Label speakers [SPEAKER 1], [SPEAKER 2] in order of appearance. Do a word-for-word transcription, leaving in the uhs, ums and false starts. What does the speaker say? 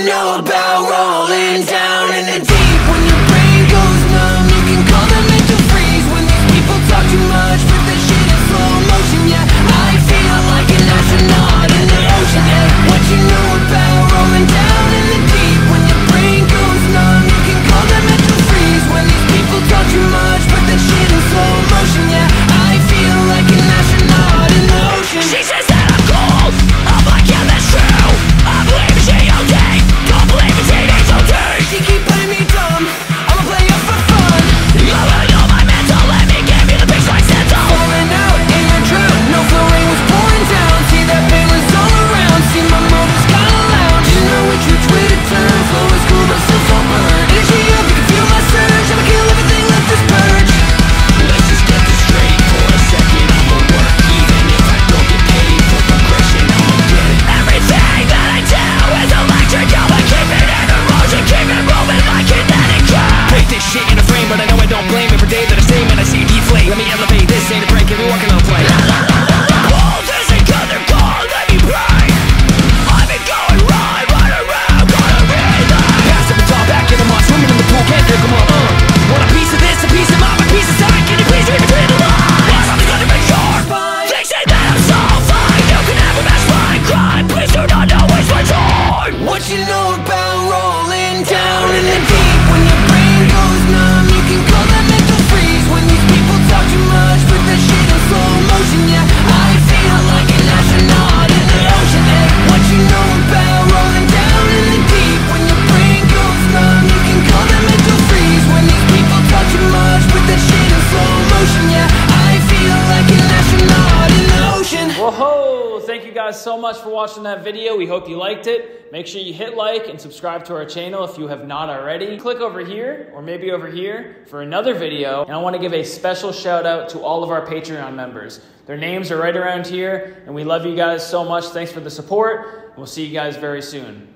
[SPEAKER 1] you know about rolling down in the deep? When your brain goes numb, you can call that mental freeze. When these people talk too much, put that shit in slow motion. Yeah, I feel like an astronaut in the ocean. Hey, what you know about rolling down in the deep? When your brain goes numb, you can call that mental freeze. When these people talk too much, put that shit in slow motion. Yeah, I feel like an astronaut in the ocean.
[SPEAKER 2] She says that I'm cool, I'm like, yeah, that's true. I believe in G O D, don't believe in T H O D.
[SPEAKER 1] She keep playing me dumb, I'ma play her for fun.
[SPEAKER 2] You really know my mental, let me give you the big strike dental.
[SPEAKER 1] Falling out in your drown, no flow rain was pouring down. See that pain was all around, see my motives kinda lounge. You know it's your Twitter turn, flow is cool but still so burned. Energy up, you can feel my surge, I'ma kill everything, let this purge.
[SPEAKER 2] Let's just get this straight for a second. I'ma work even if I don't get paid for progression. I'ma get it. Everything that I do is electric. I'ma keep it in the motion, keep it moving like kinetic curve. Break this shit in a frame, but I know I don't blame. Every day that I stay, man, I see it deflate. Let me elevate, this ain't a break, if you're walking on a plane. Oh, this ain't good, they're gone, let me pray. I've been going right, right around, gonna read that. Pass the baton back in the mud, swimming in the pool, can't drink 'em up. Uh. Want a piece of this, a piece of mine, a piece of sight. Can you please read between the lines? I'm gonna make sure they say that I'm so fine. You can never match my crime. Please do not know waste my time.
[SPEAKER 1] What you know about rolling down in the deep? When your brain goes numb, you can call that mental freeze. When these people talk too much, put that shit in slow motion. Yeah, I feel like an astronaut in the ocean. Hey, what you know about rolling down in the deep? When your brain goes numb, you can call that mental freeze. When these people talk too much, put that shit in slow motion. Yeah, I feel like an astronaut in the ocean.
[SPEAKER 3] Whoa, thank you guys so much for watching that video. We hope you liked it. Make sure you hit like and subscribe to our channel if you have not already. Click over here or maybe over here for another video. And I want to give a special shout out to all of our Patreon members. Their names are right around here and we love you guys so much. Thanks for the support. We'll see you guys very soon.